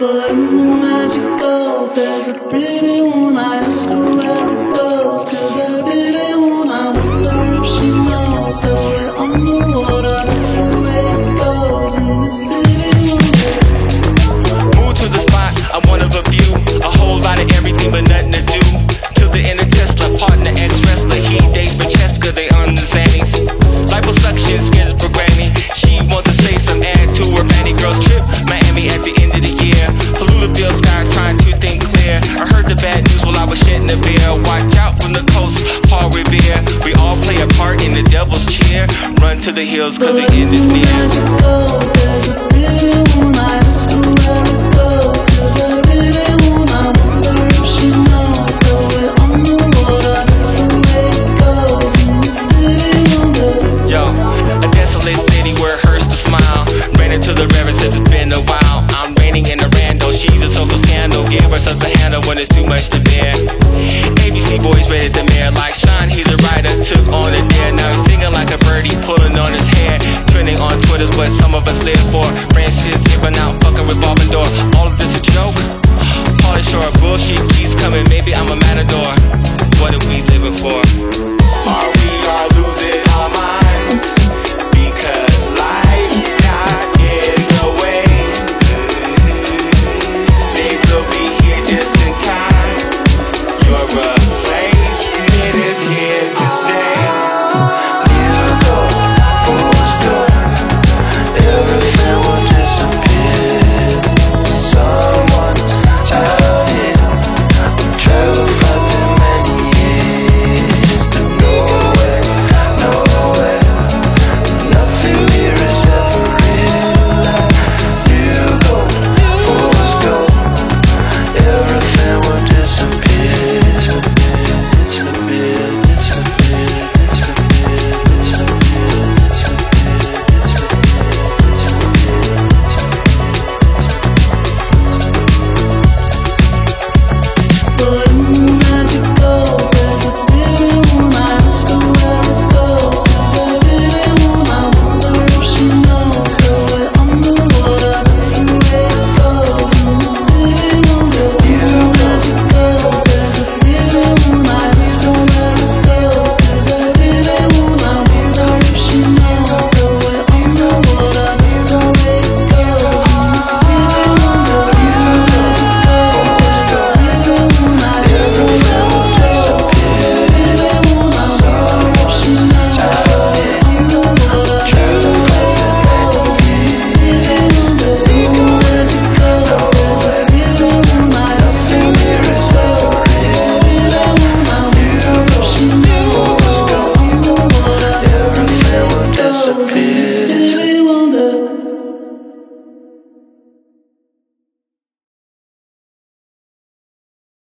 But in the magical, there's a pretty one. I ask her where it goes, 'cause that pretty one, I wonder if she knows that we're underwater. That's the way it goes in the city. Move to the spot, I'm one of a few. A whole lot of everything but nothing to do. To the inner Tesla, partner, ex-wrestler. He dates Francesca, they on the zannies. Liposuction, schizophrenia. She wants to say some add to her Manny girls trip. Miami at the end of the year. Polluted sky trying to think clear. I heard the bad news while I was shedding a beer. Watch out from the coast, Paul Revere. We all play a part in the devil's cheer. Run to the hills 'cause the end is near. There's a pretty one. I ask her where it goes, 'cause that pretty one, I wonder if she knows that we're underwater. That's the way it goes in the city under. Yo, a desolate city where it hurts to smile. Ran into the river since it's been a while. I'm raining in a rando, she's a social scandal. Give her something to handle when it's too much to bear. ABC boys rated the mayor like Sean, he's a writer, took on a dare. Now he's singing like a birdie, pulling on his hair. Trending on Twitter's what some of us live for. Branches giving out, fucking revolving door. All of this a joke? Pauly Shore, bullshit keeps coming, maybe I'm a matador. What are we living for?